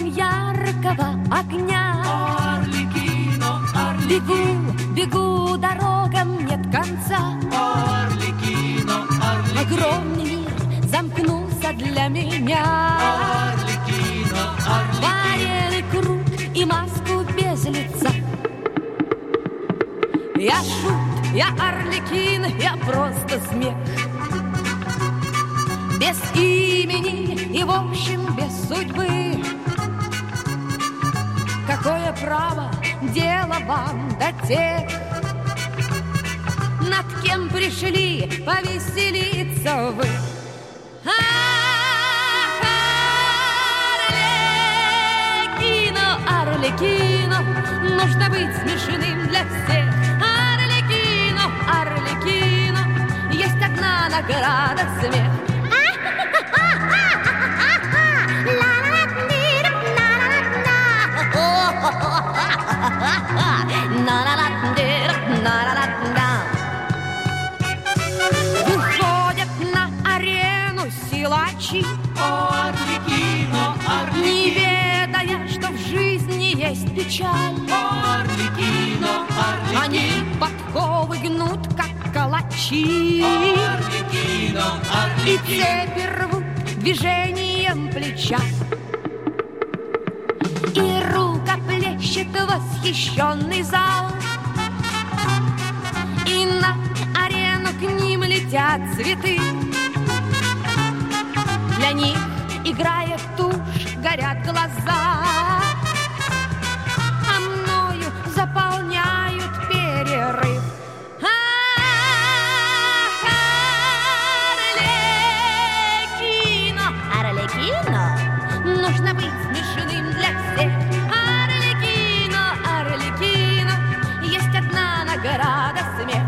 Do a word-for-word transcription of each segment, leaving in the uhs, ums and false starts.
светом яркого огня. Арлекино, Арлекино, Бегу, бегу, дорогам нет конца. Арлекино, Арлекино, Огромный мир замкнулся для меня. Арлекино, Арлекино, Варенный круг и маску без лица. Я шут, я Арлекин, я просто смех. Без имени и, в общем, без судьбы. Какое право, дело вам до тех, над кем пришли повеселиться вы. Ах, Арлекино, Арлекино, нужно быть смешным для всех. Арлекино, Арлекино, есть одна награда — смех. Выходят на арену силачи, Арлекино, Арлекино, не ведая, что в жизни есть печаль. Арлекино, Они подковы гнут, как калачи, Арлекино, и Арлекино, цепи рвут движением плеча. И рукоплещет восхищенный зал, и на арену к ним летят цветы. Для них играет тушь, горят глаза, а мною заполняют перерыв. Ах, Арлекино, Арлекино, нужно быть смешным для всех. Арлекино, Арлекино, есть одна награда — смех.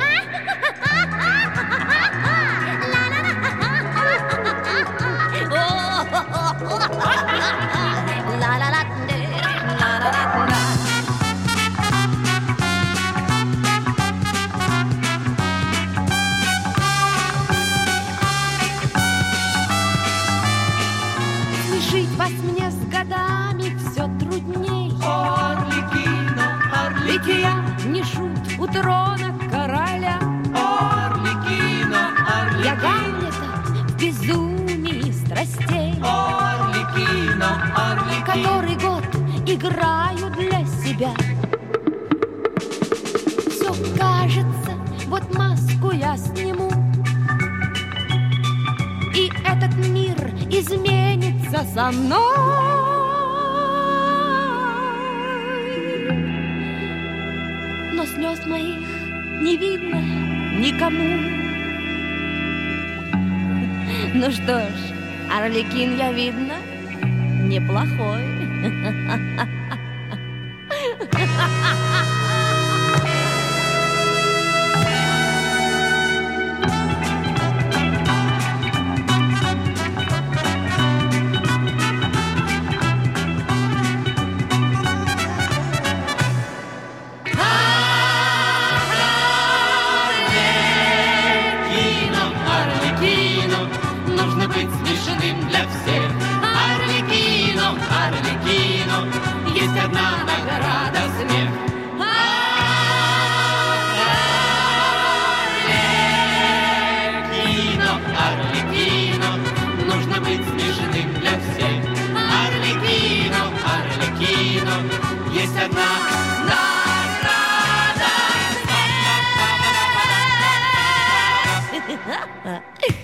Смешить вас мне с годами все трудней. Арлекино, Ведь Арлекино, я не шут у трона короля. Арлекино, Я Арлекино, Гамлета в безумии страстей, Арлекино, Арлекино, который год играю для себя. Все кажется, вот маску я сниму, и этот мир изменится со мной. Но слез моих не видно никому. Ну что ж, Арлекин, я, видно, неплохой. Арлекино, Арлекино, нужно быть смешным для всех. Арлекино, Арлекино, есть одна награда — смех. Арлекино, Арлекино, нужно быть смешным для всех. Арлекино, Арлекино, есть одна награда — смех.